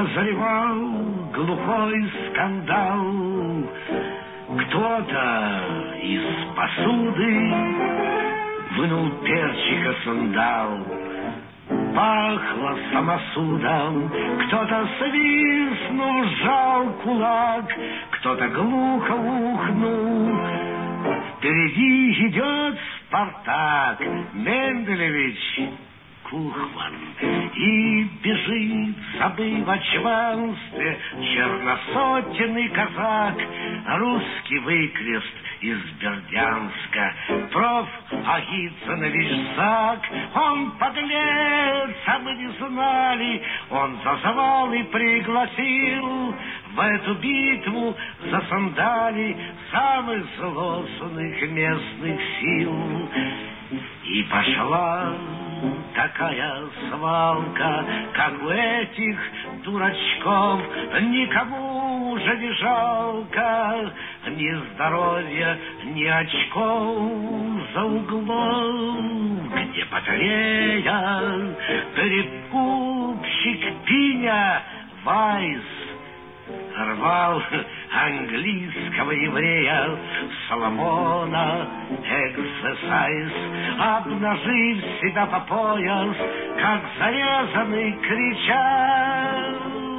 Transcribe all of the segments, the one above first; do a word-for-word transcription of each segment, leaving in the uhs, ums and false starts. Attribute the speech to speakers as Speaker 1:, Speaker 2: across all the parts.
Speaker 1: назревал глухой скандал. Кто-то из посуды вынул перчика сандал. Пахло самосудом, кто-то свистнул, сжал кулак, кто-то глухо ухнул. Впереди идет Спартак Менделевич Кухман, и бежит, забыв о чванстве, черносотенный казак, русский выкрест из Бердянска, проф. Агицынович Зак. Он подлец, а мы не знали, он зазывал и пригласил в эту битву за сандали самых злостных местных сил. И пошла такая свалка, как у этих дурачков, никому уже не жалко ни здоровья, ни очков. За углом, где батарея, перекупщик Пиня Вайс рвал английского еврея Соломона Эксерсайз, обнажив себя по пояс, как зарезанный, кричал.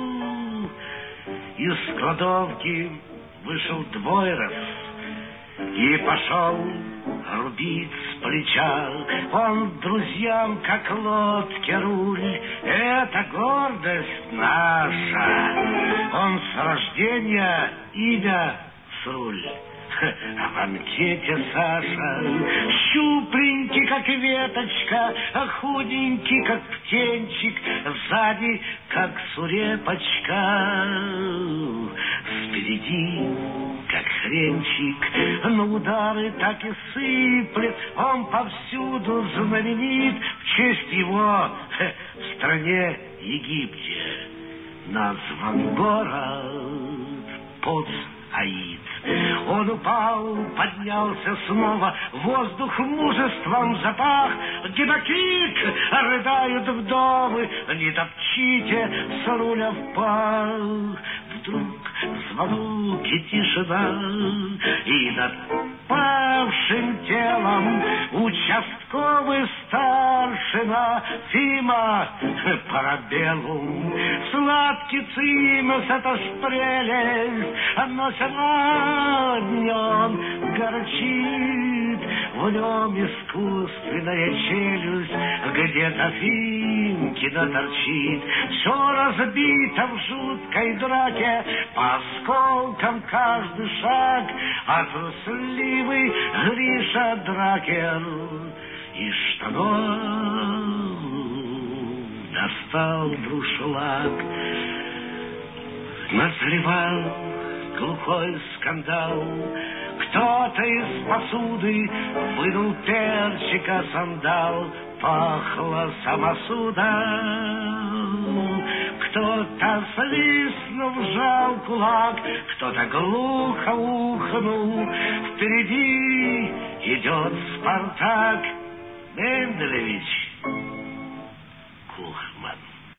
Speaker 1: Из кладовки вышел Двойров и пошел рубить с плеча. Он друзьям, как лодки руль, это гордость наша. Он с рождения имя Сруль, а в анкете Саша. Щупленький, как веточка, худенький, как птенчик, сзади, как сурепочка, спереди, как хренчик, на удары так и сыплет. Он повсюду знаменит, в честь его в стране Египте назван город Поц-Аид. Он упал, поднялся снова, воздух мужеством запах. Гедокик, рыдают вдовы, не топчите, с руля впал. Вдруг звонок и тишина, и над павшим телом участковый старшина Фима Парабеллум. Сладкий цимес, это ж прелесть, но сегодня он горчит. В нем искусственная челюсть, где-то Финкина торчит. Все разбито в жуткой драке, по осколкам каждый шаг, а трусливый Гриша Дракер из штанов достал друшлаг. Назревал глухой скандал. Кто-то из посуды вынул перчика сандал. Пахло самосудом. Кто-то свистнув, сжал кулак, кто-то глухо ухнул. Впереди идет Спартак Менделевич Кухман.